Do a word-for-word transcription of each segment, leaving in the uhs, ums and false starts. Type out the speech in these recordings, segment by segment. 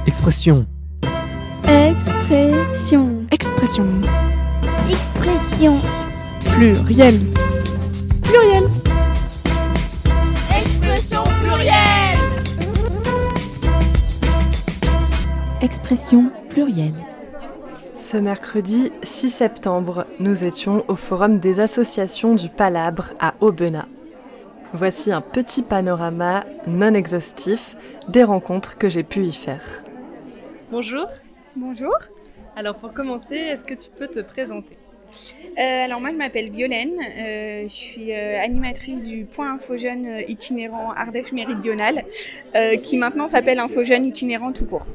Expression. Expression. Expression. Expression. Pluriel. Pluriel. Expression plurielle. Expression plurielle. Ce mercredi six septembre, nous étions au Forum des associations du Palabre à Aubenas. Voici un petit panorama non exhaustif des rencontres que j'ai pu y faire. Bonjour. Bonjour. Alors pour commencer, est-ce que tu peux te présenter ? Euh, alors moi je m'appelle Violaine, euh, je suis euh, animatrice du Point Info Jeune euh, itinérant Ardèche Méridionale, euh, qui maintenant s'appelle Info Jeune itinérant tout court.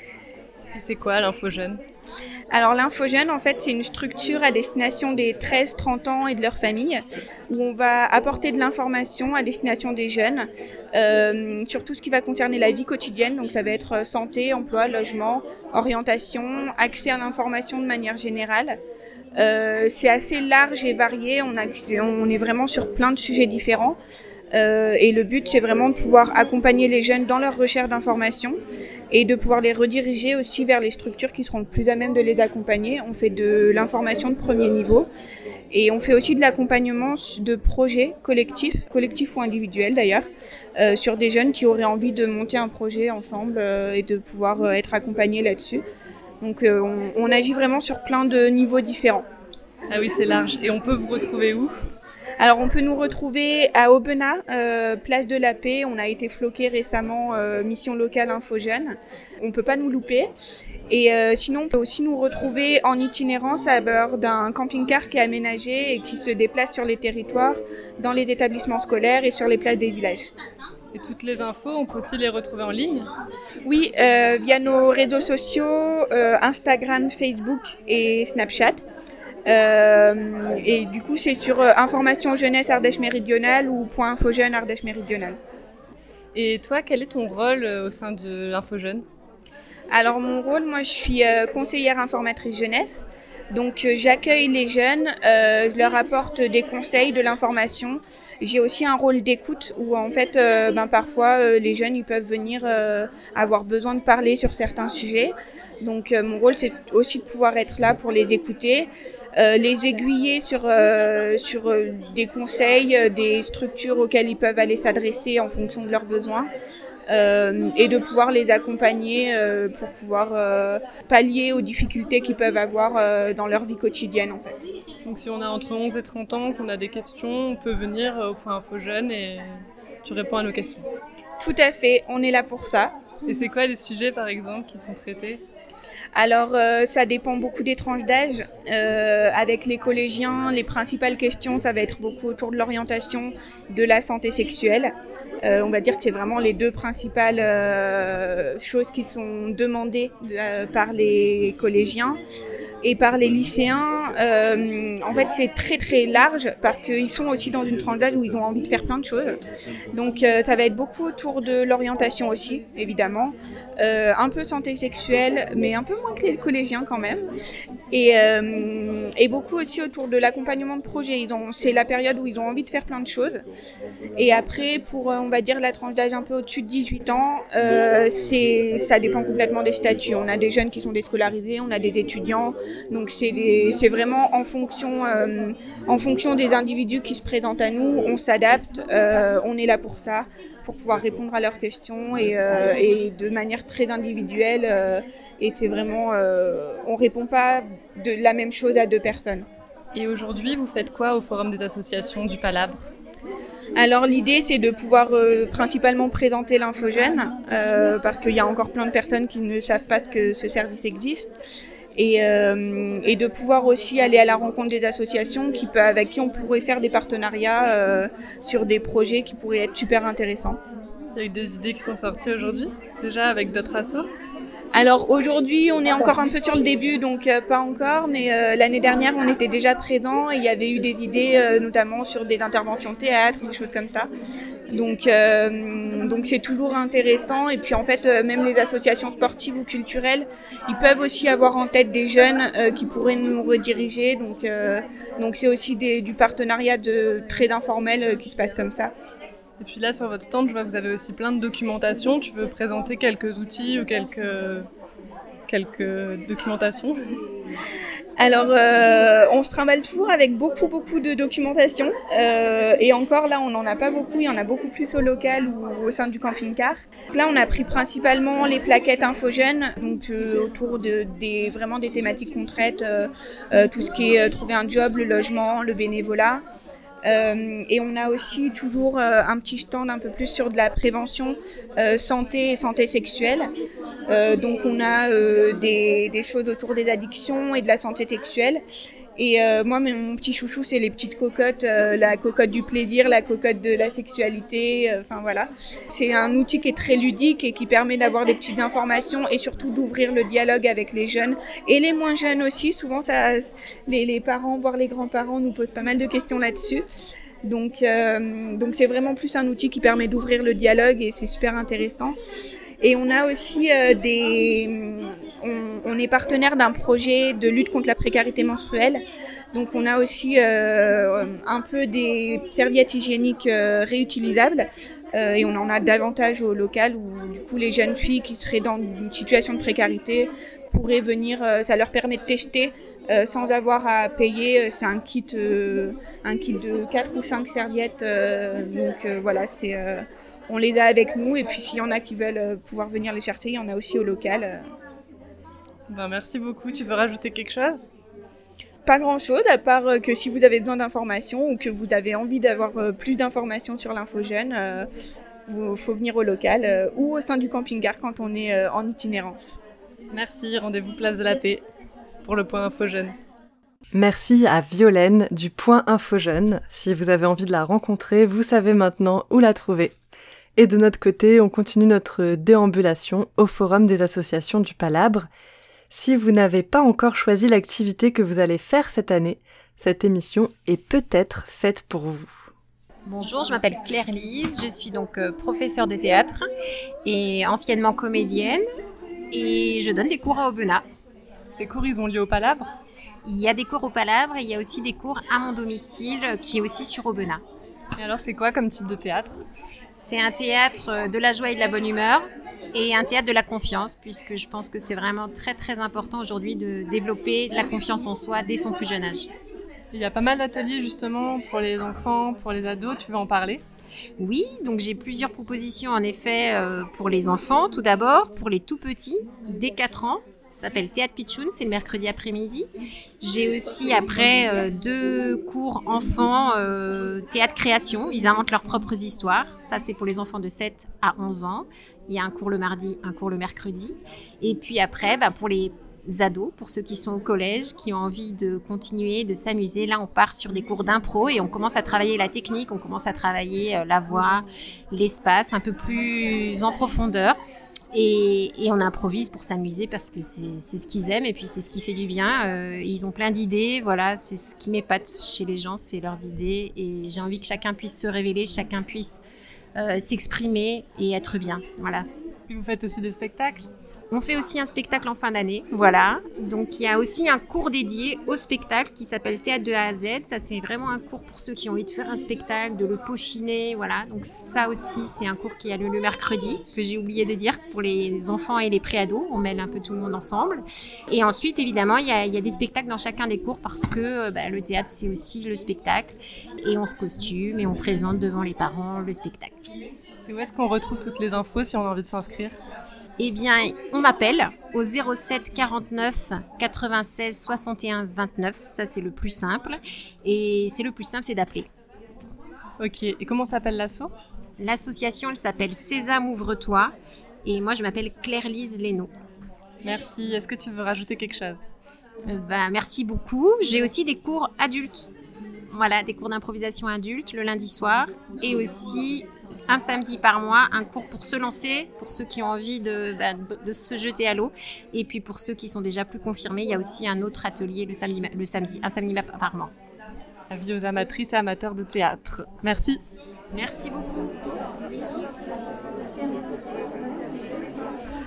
Et c'est quoi l'Info Jeune ? Alors l'Info Jeune, en fait, c'est une structure à destination des treize trente ans et de leurs familles, où on va apporter de l'information à destination des jeunes, euh, sur tout ce qui va concerner la vie quotidienne. Donc ça va être santé, emploi, logement, orientation, accès à l'information de manière générale. Euh, c'est assez large et varié, on, a, on est vraiment sur plein de sujets différents. Euh, et le but, c'est vraiment de pouvoir accompagner les jeunes dans leur recherche d'informations et de pouvoir les rediriger aussi vers les structures qui seront le plus à même de les accompagner. On fait de l'information de premier niveau et on fait aussi de l'accompagnement de projets collectifs, collectifs ou individuels d'ailleurs, euh, sur des jeunes qui auraient envie de monter un projet ensemble euh, et de pouvoir euh, être accompagnés là-dessus. Donc euh, on, on agit vraiment sur plein de niveaux différents. Ah oui, c'est large. Et on peut vous retrouver où ? Alors on peut nous retrouver à Aubenas, euh, place de la Paix. On a été floqué récemment, euh, mission locale Info Jeune. On peut pas nous louper. Et euh, sinon on peut aussi nous retrouver en itinérance à bord d'un camping-car qui est aménagé et qui se déplace sur les territoires, dans les établissements scolaires et sur les places des villages. Et toutes les infos, on peut aussi les retrouver en ligne ? Oui, euh, via nos réseaux sociaux, euh, Instagram, Facebook et Snapchat. Euh, et du coup c'est sur euh, Information Jeunesse Ardèche Méridionale ou Point Info Jeune Ardèche Méridionale. Et toi, quel est ton rôle euh, au sein de l'Info Jeune ? Alors mon rôle, moi je suis euh, conseillère informatrice jeunesse, donc euh, j'accueille les jeunes, euh, je leur apporte des conseils, de l'information. J'ai aussi un rôle d'écoute où en fait euh, ben, parfois euh, les jeunes ils peuvent venir euh, avoir besoin de parler sur certains sujets. Donc euh, mon rôle c'est aussi de pouvoir être là pour les écouter, euh, les aiguiller sur, euh, sur euh, des conseils, euh, des structures auxquelles ils peuvent aller s'adresser en fonction de leurs besoins. Euh, et de pouvoir les accompagner euh, pour pouvoir euh, pallier aux difficultés qu'ils peuvent avoir euh, dans leur vie quotidienne en fait. Donc si on a entre onze et trente ans, qu'on a des questions, on peut venir au Point Info Jeune et tu réponds à nos questions. Tout à fait, on est là pour ça. Et c'est quoi les sujets par exemple qui sont traités ? Alors euh, ça dépend beaucoup des tranches d'âge. Euh, avec les collégiens, les principales questions ça va être beaucoup autour de l'orientation, de la santé sexuelle. Euh, on va dire que c'est vraiment les deux principales euh, choses qui sont demandées euh, par les collégiens. Et par les lycéens, euh, en fait c'est très très large parce qu'ils sont aussi dans une tranche d'âge où ils ont envie de faire plein de choses. Donc euh, ça va être beaucoup autour de l'orientation aussi, évidemment. Euh, un peu santé sexuelle, mais un peu moins que les collégiens quand même. Et, euh, et beaucoup aussi autour de l'accompagnement de projets. Ils ont, c'est la période où ils ont envie de faire plein de choses. Et après, pour on va dire la tranche d'âge un peu au-dessus de dix-huit ans, euh, c'est, ça dépend complètement des statuts. On a des jeunes qui sont déscolarisés, on a des étudiants. Donc c'est, des, c'est vraiment en fonction, euh, en fonction des individus qui se présentent à nous, on s'adapte, euh, on est là pour ça, pour pouvoir répondre à leurs questions et, euh, et de manière très individuelle. Euh, et c'est vraiment, euh, on répond pas de la même chose à deux personnes. Et aujourd'hui, vous faites quoi au Forum des associations du Palabre ? Alors l'idée c'est de pouvoir euh, principalement présenter l'Info Jeune, euh, parce qu'il y a encore plein de personnes qui ne savent pas que ce service existe. Et, euh, et de pouvoir aussi aller à la rencontre des associations qui peut, avec qui on pourrait faire des partenariats euh, sur des projets qui pourraient être super intéressants. Il y a eu des idées qui sont sorties aujourd'hui, déjà avec d'autres assos ? Alors aujourd'hui, on est encore un peu sur le début, donc euh, pas encore, mais euh, l'année dernière, on était déjà présents et il y avait eu des idées, euh, notamment sur des interventions théâtre, des choses comme ça. Donc, euh, donc c'est toujours intéressant. Et puis en fait, euh, même les associations sportives ou culturelles, ils peuvent aussi avoir en tête des jeunes euh, qui pourraient nous rediriger. Donc, euh, donc c'est aussi des, du partenariat de très informel euh, qui se passe comme ça. Et puis là, sur votre stand, je vois que vous avez aussi plein de documentation. Tu veux présenter quelques outils ou quelques, quelques documentations ? Alors, euh, on se trimballe toujours avec beaucoup, beaucoup de documentation. Euh, et encore, là, on n'en a pas beaucoup. Il y en a beaucoup plus au local ou au sein du camping-car. Là, on a pris principalement les plaquettes infogènes, donc euh, autour de des vraiment des thématiques qu'on traite, euh, euh, tout ce qui est euh, trouver un job, le logement, le bénévolat. Euh, et on a aussi toujours euh, un petit stand un peu plus sur de la prévention euh, santé et santé sexuelle. Euh, donc on a euh, des, des choses autour des addictions et de la santé sexuelle. Et euh, moi, mon petit chouchou, c'est les petites cocottes, euh, la cocotte du plaisir, la cocotte de la sexualité, enfin euh, voilà. C'est un outil qui est très ludique et qui permet d'avoir des petites informations et surtout d'ouvrir le dialogue avec les jeunes et les moins jeunes aussi. Souvent, ça, les, les parents, voire les grands-parents nous posent pas mal de questions là-dessus. Donc, euh, donc c'est vraiment plus un outil qui permet d'ouvrir le dialogue et c'est super intéressant. Et on a aussi euh, des... On, on est partenaire d'un projet de lutte contre la précarité menstruelle. Donc on a aussi euh, un peu des serviettes hygiéniques euh, réutilisables. Euh, et on en a davantage au local où du coup les jeunes filles qui seraient dans une situation de précarité pourraient venir, euh, ça leur permet de tester euh, sans avoir à payer. C'est un kit, euh, un kit de quatre ou cinq serviettes. Euh, donc euh, voilà, c'est... Euh, on les a avec nous et puis s'il y en a qui veulent pouvoir venir les chercher, il y en a aussi au local. Ben, merci beaucoup. Tu veux rajouter quelque chose ? Pas grand-chose, à part que si vous avez besoin d'informations ou que vous avez envie d'avoir plus d'informations sur l'Infojeune, euh, il faut venir au local euh, ou au sein du camping-car quand on est euh, en itinérance. Merci, rendez-vous place de la Paix pour le point Infojeune. Merci à Violaine du point Infojeune. Si vous avez envie de la rencontrer, vous savez maintenant où la trouver. Et de notre côté, on continue notre déambulation au Forum des associations du Palabre. Si vous n'avez pas encore choisi l'activité que vous allez faire cette année, cette émission est peut-être faite pour vous. Bonjour, je m'appelle Claire Lise, je suis donc euh, professeure de théâtre et anciennement comédienne et je donne des cours à Aubenas. Ces cours, ils ont lieu au Palabre ? Il y a des cours au Palabre et il y a aussi des cours à mon domicile qui est aussi sur Aubenas. Et alors, c'est quoi comme type de théâtre ? C'est un théâtre de la joie et de la bonne humeur et un théâtre de la confiance, puisque je pense que c'est vraiment très très important aujourd'hui de développer la confiance en soi dès son plus jeune âge. Il y a pas mal d'ateliers justement pour les enfants, pour les ados, tu veux en parler ? Oui, donc j'ai plusieurs propositions en effet euh, pour les enfants tout d'abord, pour les tout petits, dès quatre ans. Ça s'appelle Théâtre Pitchoun, c'est le mercredi après-midi. J'ai aussi après euh, deux cours enfants euh, théâtre création. Ils inventent leurs propres histoires. Ça, c'est pour les enfants de sept à onze ans. Il y a un cours le mardi, un cours le mercredi. Et puis après, bah, pour les ados, pour ceux qui sont au collège, qui ont envie de continuer, de s'amuser, là, on part sur des cours d'impro et on commence à travailler la technique, on commence à travailler euh, la voix, l'espace, un peu plus en profondeur. Et, et on improvise pour s'amuser parce que c'est, c'est ce qu'ils aiment et puis c'est ce qui fait du bien. Euh, ils ont plein d'idées, voilà, c'est ce qui m'épate chez les gens, c'est leurs idées. Et j'ai envie que chacun puisse se révéler, chacun puisse euh, s'exprimer et être bien, voilà. Et vous faites aussi des spectacles ? On fait aussi un spectacle en fin d'année, voilà. Donc il y a aussi un cours dédié au spectacle qui s'appelle Théâtre de A à Z. Ça, c'est vraiment un cours pour ceux qui ont envie de faire un spectacle, de le peaufiner, voilà. Donc ça aussi, c'est un cours qui a lieu le mercredi, que j'ai oublié de dire, pour les enfants et les préados. On mêle un peu tout le monde ensemble. Et ensuite, évidemment, il y a, il y a des spectacles dans chacun des cours parce que bah, le théâtre, c'est aussi le spectacle. Et on se costume et on présente devant les parents le spectacle. Et où est-ce qu'on retrouve toutes les infos si on a envie de s'inscrire ? Eh bien, on m'appelle au zéro sept quarante-neuf quatre-vingt-seize soixante et un vingt-neuf. Ça, c'est le plus simple. Et c'est le plus simple, c'est d'appeler. Ok. Et comment s'appelle l'asso ? L'association, elle s'appelle Sésame Ouvre-toi. Et moi, je m'appelle Claire-Lise Lénaud. Merci. Est-ce que tu veux rajouter quelque chose ? euh, bah, Merci beaucoup. J'ai aussi des cours adultes. Voilà, des cours d'improvisation adultes le lundi soir. Et aussi un samedi par mois, un cours pour se lancer, pour ceux qui ont envie de, bah, de se jeter à l'eau. Et puis pour ceux qui sont déjà plus confirmés, il y a aussi un autre atelier le samedi, le samedi un samedi par mois. Avis aux amatrices et amateurs de théâtre. Merci. Merci beaucoup.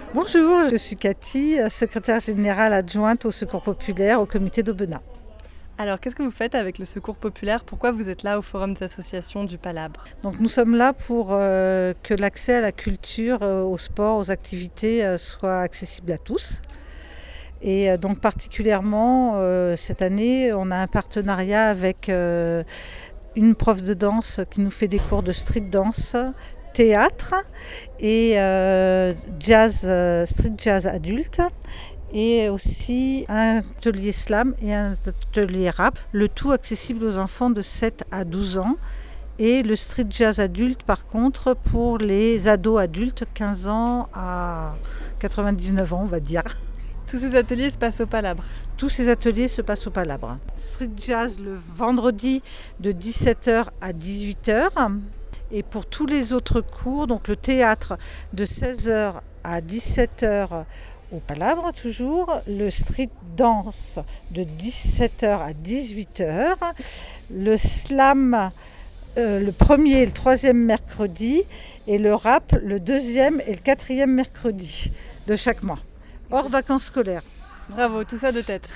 Bonjour, je suis Cathy, secrétaire générale adjointe au Secours populaire au comité d'Aubenas. Alors, qu'est-ce que vous faites avec le Secours populaire ? Pourquoi vous êtes là au Forum des associations du Palabre ? Donc nous sommes là pour euh, que l'accès à la culture, euh, au sport, aux activités euh, soit accessible à tous. Et euh, donc particulièrement euh, cette année, on a un partenariat avec euh, une prof de danse qui nous fait des cours de street dance, théâtre et euh, jazz, euh, street jazz adulte. Et aussi un atelier slam et un atelier rap, le tout accessible aux enfants de sept à douze ans. Et le street jazz adulte, par contre, pour les ados adultes, quinze ans à quatre-vingt-dix-neuf ans, on va dire. Tous ces ateliers se passent au Palabre ? Tous ces ateliers se passent au Palabre. Street jazz le vendredi de dix-sept heures à dix-huit heures. Et pour tous les autres cours, donc le théâtre de seize heures à dix-sept heures au Palabre toujours, le street dance de dix-sept heures à dix-huit heures, le slam euh, le premier et le troisième mercredi et le rap le deuxième et le quatrième mercredi de chaque mois, hors vacances scolaires. Bravo, tout ça de tête.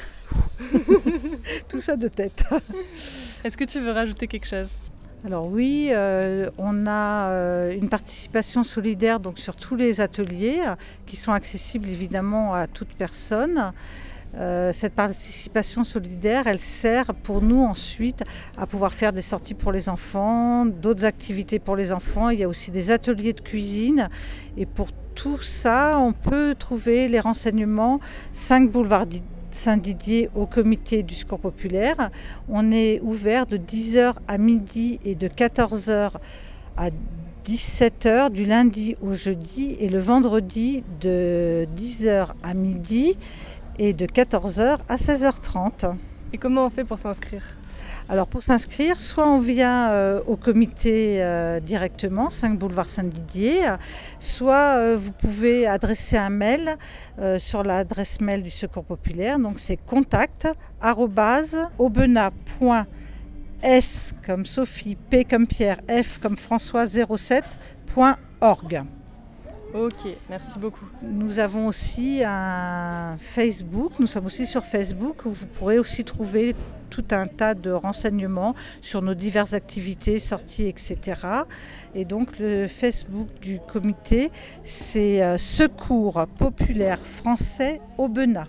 Tout ça de tête. Est-ce que tu veux rajouter quelque chose ? Alors oui, euh, on a euh, une participation solidaire donc, sur tous les ateliers euh, qui sont accessibles évidemment à toute personne. Euh, cette participation solidaire, elle sert pour nous ensuite à pouvoir faire des sorties pour les enfants, d'autres activités pour les enfants. Il y a aussi des ateliers de cuisine et pour tout ça, on peut trouver les renseignements cinq boulevard Saint-Didier au comité du Secours populaire. On est ouvert de dix heures à midi et de quatorze heures à dix-sept heures du lundi au jeudi et le vendredi de dix heures à midi et de quatorze heures à seize heures trente. Et comment on fait pour s'inscrire ? Alors pour s'inscrire, soit on vient euh, au comité euh, directement, cinq boulevard Saint-Didier, soit euh, vous pouvez adresser un mail euh, sur l'adresse mail du Secours populaire. Donc c'est contact arobase aubenas point s comme Sophie, P comme Pierre, F comme François zéro sept point org. Ok, merci beaucoup. Nous avons aussi un Facebook, nous sommes aussi sur Facebook où vous pourrez aussi trouver tout un tas de renseignements sur nos diverses activités, sorties, et cetera. Et donc le Facebook du comité, c'est euh, Secours populaire français Aubenas.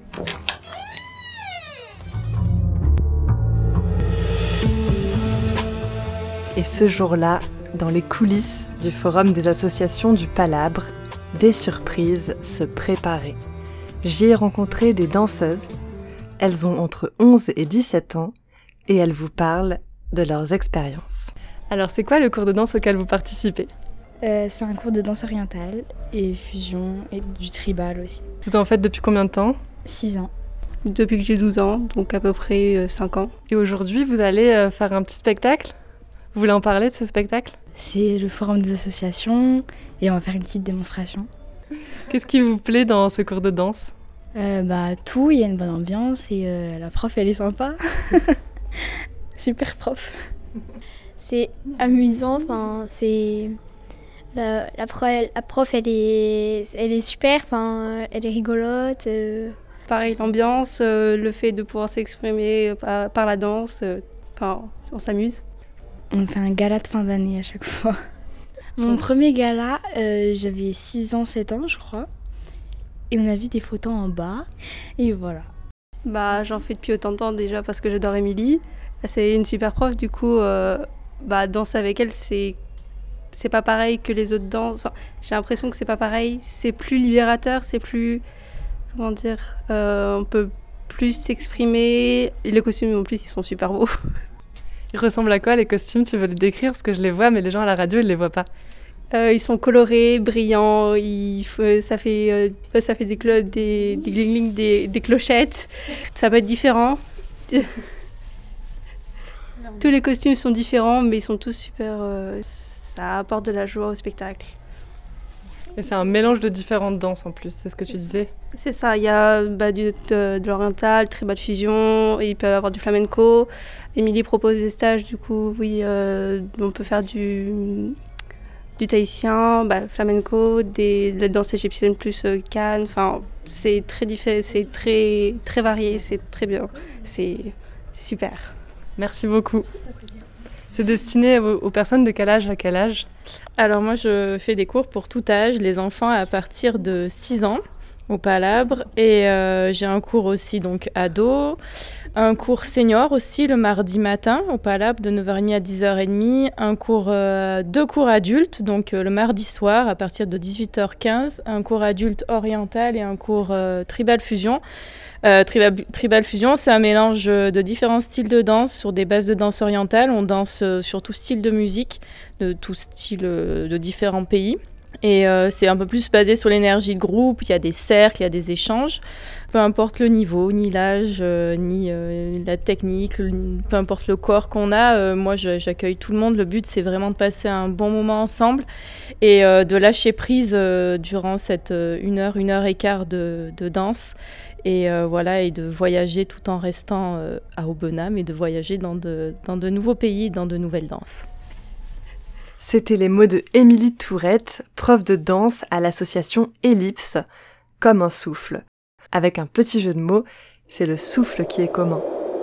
Et ce jour-là, dans les coulisses du Forum des associations du Palabre, des surprises se préparaient. J'y ai rencontré des danseuses. Elles ont entre onze et dix-sept ans et elles vous parlent de leurs expériences. Alors, c'est quoi le cours de danse auquel vous participez ? euh, C'est un cours de danse orientale et fusion et du tribal aussi. Vous en faites depuis combien de temps ? six ans. Depuis que j'ai douze ans, donc à peu près euh, cinq ans. Et aujourd'hui, vous allez euh, faire un petit spectacle ? Vous voulez en parler de ce spectacle ? C'est le forum des associations et on va faire une petite démonstration. Qu'est-ce qui vous plaît dans ce cours de danse ? euh, Bah tout, il y a une bonne ambiance et euh, la prof elle est sympa. Super prof. C'est amusant, enfin c'est la, la, prof, la prof elle est elle est super, enfin elle est rigolote. Euh... Pareil l'ambiance, euh, le fait de pouvoir s'exprimer par, par la danse, euh, enfin on s'amuse. On fait un gala de fin d'année à chaque fois. Mon premier gala, euh, j'avais six ans, sept ans, je crois. Et on a vu des photos en bas. Et voilà. Bah, j'en fais depuis autant de temps déjà parce que j'adore Émilie. C'est une super prof, du coup, euh, bah, danser avec elle, c'est, c'est pas pareil que les autres danses. Enfin, j'ai l'impression que c'est pas pareil. C'est plus libérateur, c'est plus... Comment dire euh, on peut plus s'exprimer. Et les costumes, en plus, ils sont super beaux. Ils ressemblent à quoi les costumes ? Tu veux les décrire ? Parce que je les vois, mais les gens à la radio, ils les voient pas. Euh, ils sont colorés, brillants, il faut, ça fait, euh, ça fait des, clo- des, des gling-gling, des, des clochettes. Ça peut être différent. Tous les costumes sont différents, mais ils sont tous super... Euh, ça apporte de la joie au spectacle. Et c'est un mélange de différentes danses en plus, c'est ce que tu disais ? C'est ça, il y a bah, du, de, de l'oriental, tribal fusion, et il peut y avoir du flamenco. Émilie propose des stages, du coup, oui, euh, on peut faire du, du tahitien, bah, flamenco, des, de la danse égyptienne plus euh, Cannes. Enfin, c'est très diffé- c'est très, très varié, c'est très bien. C'est, c'est super. Merci beaucoup. C'est destiné aux, aux personnes de quel âge à quel âge ? Alors moi je fais des cours pour tout âge, les enfants à partir de six ans au Palabre et euh, j'ai un cours aussi donc ado, un cours senior aussi le mardi matin au Palabre de neuf heures trente à dix heures trente, un cours, euh, deux cours adultes donc euh, le mardi soir à partir de dix-huit heures quinze, un cours adulte oriental et un cours euh, tribal fusion. Euh, tribal, tribal fusion, c'est un mélange de différents styles de danse sur des bases de danse orientale. On danse sur tout style de musique, de tout style de différents pays. Et euh, c'est un peu plus basé sur l'énergie de groupe. Il y a des cercles, il y a des échanges. Peu importe le niveau, ni l'âge, euh, ni euh, la technique, le, peu importe le corps qu'on a. Euh, moi, je, j'accueille tout le monde. Le but, c'est vraiment de passer un bon moment ensemble et euh, de lâcher prise euh, durant cette euh, une heure, une heure et quart de, de danse. Et euh, voilà, et de voyager tout en restant euh, à Aubenas, mais de voyager dans de, dans de nouveaux pays, dans de nouvelles danses. C'était les mots de Émilie Tourette, prof de danse à l'association Ellipse, comme un souffle. Avec un petit jeu de mots, c'est le souffle qui est commun.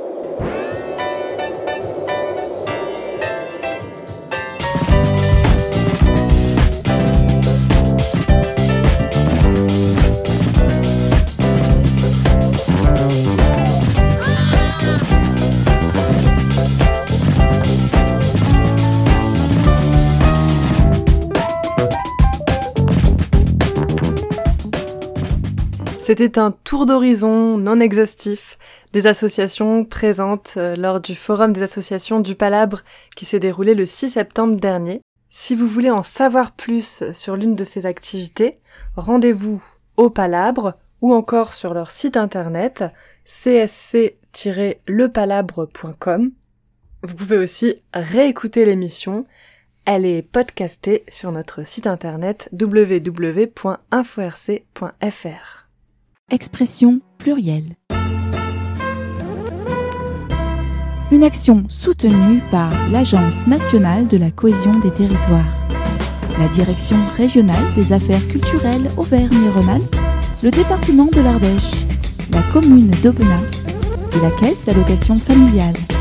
C'était un tour d'horizon non exhaustif des associations présentes lors du Forum des associations du Palabre qui s'est déroulé le six septembre dernier. Si vous voulez en savoir plus sur l'une de ces activités, rendez-vous au Palabre ou encore sur leur site internet c s c tiret le palabre point com. Vous pouvez aussi réécouter l'émission. Elle est podcastée sur notre site internet w w w point info r c point f r. Expression plurielle. Une action soutenue par l'Agence nationale de la cohésion des territoires, la Direction régionale des affaires culturelles Auvergne-Rhône-Alpes, le département de l'Ardèche, la commune d'Aubenas et la Caisse d'allocation familiale.